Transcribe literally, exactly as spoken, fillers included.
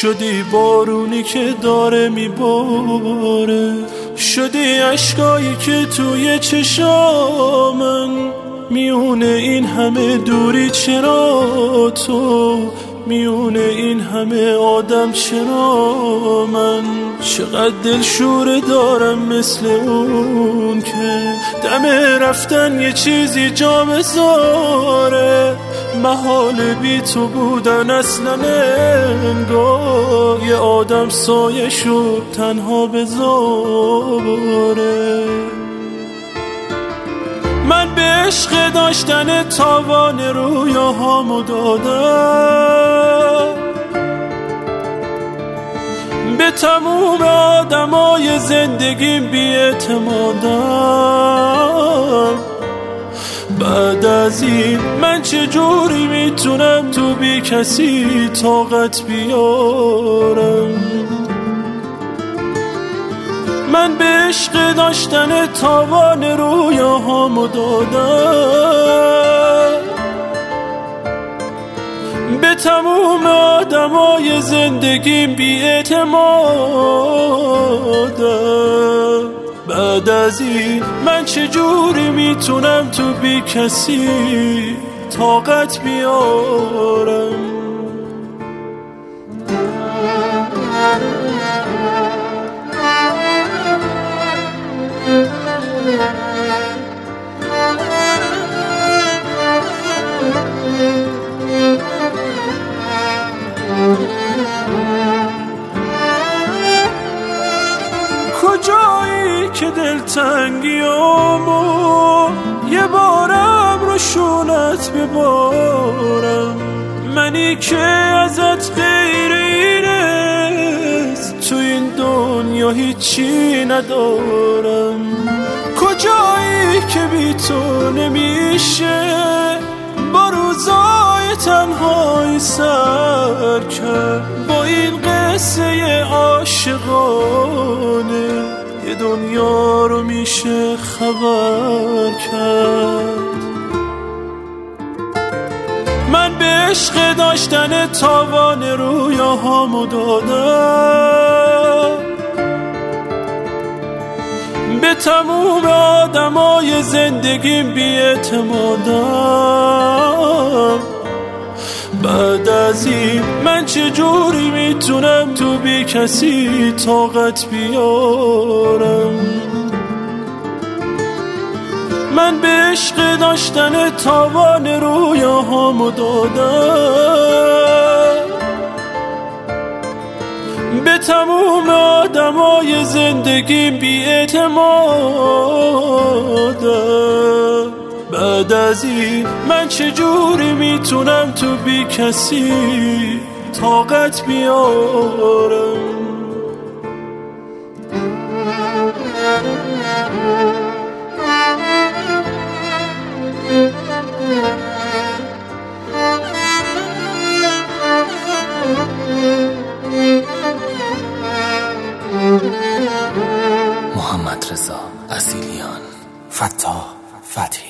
شدی بارونی که داره میباره، شدی عشقایی که توی چشامن. میونه این همه دوری چرا تو، میونه این همه آدم چرا من؟ چقدر دلشوره دارم مثل اون که دم رفتن یه چیزی جا بذاره. محال بی تو بودن اصلا انگار یه آدم سایه شد تنها بذاره. من به عشق داشتن تاوان رویاهامو دادم، به تموم آدمای زندگیم بی‌اعتمادم. بعد از این من چجوری میتونم تو بی کسی طاقت بیارم؟ من به عشق داشتن تاوان رویاهامو دادم، به تموم آدمای زندگیم بی‌اعتمادم. بعد از این من چجوری میتونم تو بی کسی طاقت بیارم؟ کجایی که دلتنگیامو یه بارم رو شونت ببارم؟ منی که ازت غیر اینست تو این دنیا هیچی ندارم. کجایی که بی تو نمیشه با روزای تنهایی سر کرد؟ با این قصه عاشقانه یه دنیا رو میشه خبر کرد. من به عشق داشتن تاوان رویاهامو دادم، به تموم آدمای زندگیم بی‌اعتمادم. بعد از این من چجوری میتونم تو بی کسی طاقت بیارم؟ من به عشق داشتن تاوان رویاهامو دادم، به تموم آدمای زندگیم بی‌اعتمادم. بعد از این من چجوری میتونم تو بی کسی طاقت بیارم؟ محمد رضا اصیلیان، فتاح فتحی.